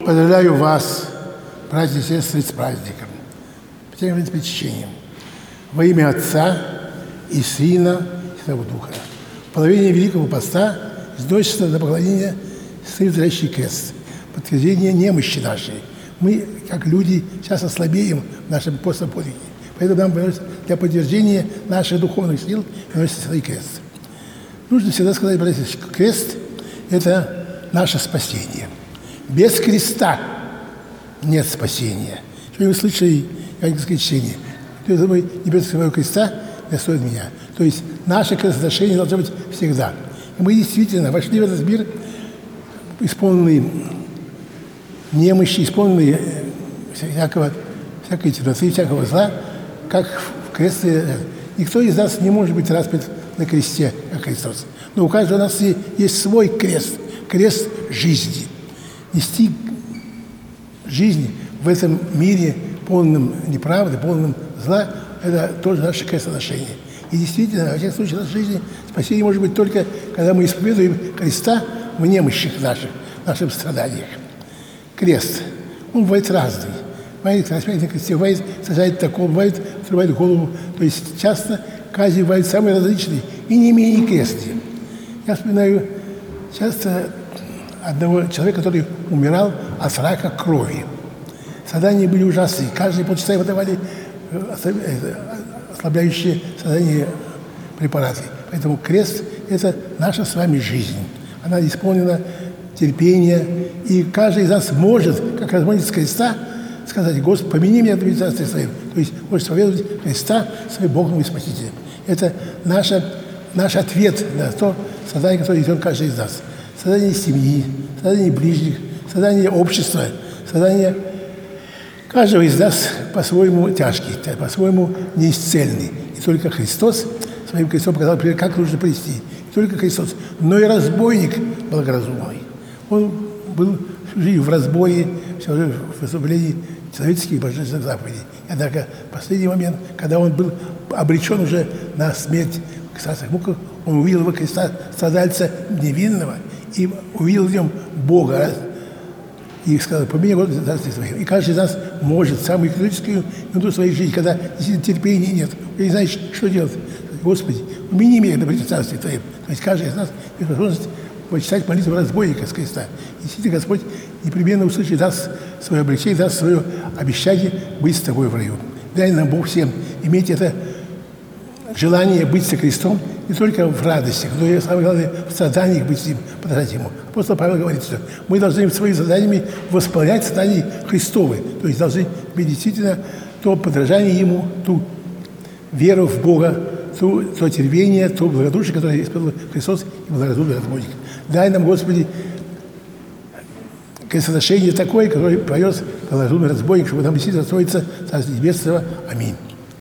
Поздравляю вас, братья и сестры, с праздником, с причащением. Во имя Отца и Сына и Святого Духа. В половине Великого Поста с дочества до поклонения стоит зрящий крест, подтверждение немощи нашей. Мы, как люди, часто слабеем в нашем постном подвиге. Поэтому нам для подтверждения наших духовных сил носится свой крест. Нужно всегда сказать, братья, что крест – это наше спасение. Без креста нет спасения. Что вы слышали, евангельское чтение? Кто из мой не без своего креста, не стоит меня. То есть наше крестоношение должно быть всегда. И мы действительно вошли в этот мир, исполненные немощи, исполненные всякой темноты, всякого зла, как в кресте. Никто из нас не может быть распят на кресте, как Христос. Но у каждого у нас есть свой крест, крест жизни. Нести жизнь в этом мире, полном неправды, полном зла, это тоже наше крестоношение. И действительно, во всех случаях нашей жизни спасение может быть только, когда мы исповедуем креста в немощах наших, в наших страданиях. Крест, он бывает разный. Бывает распятие на кресте, бывает сажает такого, бывает отрывает голову. То есть часто казни бывают самые различные и не менее крестные. Я вспоминаю часто одного человека, который умирал от рака крови. Страдания были ужасные. Каждые полчаса ему давали ослабляющие страдания препараты. Поэтому крест – это наша с вами жизнь. Она исполнена терпения. И каждый из нас может, как разбойник с креста, сказать: Господи, помяни меня в царстве Своем. То есть может исповедовать Христа своим Богом и Спасителем. Это наш ответ на то страдание, которое идет каждый из нас. Страдание семьи, страдание ближних, страдание общества, страдание каждого из нас по-своему тяжкий, по-своему неисцельный. И только Христос своим крестом показал, как нужно прийти. Не только Христос, но и разбойник благоразумный. Он был жил в разбое, в выступлении человеческих и божественных заповедей. Однако в последний момент, когда он был обречен уже на смерть в царских муках, он увидел во Христа страдальца невинного и увидел в нем Бога. И сказал: помяни Господи царствие Твое. И каждый из нас может в самую критическую минуту своей жизни, когда действительно терпения нет, и не знаешь, что делать. Господи, помяни меня на царствие Твое. То есть каждый из нас имеет возможность почитать молитву разбойника с креста. И действительно Господь непременно услышит, даст свое облегчение, даст свое обещание быть с тобой в раю. Дай нам Бог всем иметь это желание быть со крестом не только в радостях, но и, самое главное, в страданиях быть с ним, подражать ему. Апостол Павел говорит, что мы должны своими заданиями восполнять страдания Христовы, то есть должны иметь действительно то подражание ему, ту веру в Бога, то терпение, то благодушие, которое испытывал Христос и благоразумный разбойник. Дай нам, Господи, крестоношение такое, которое поет благоразумный разбойник, чтобы нам действительно строиться Царство Небесного. Аминь.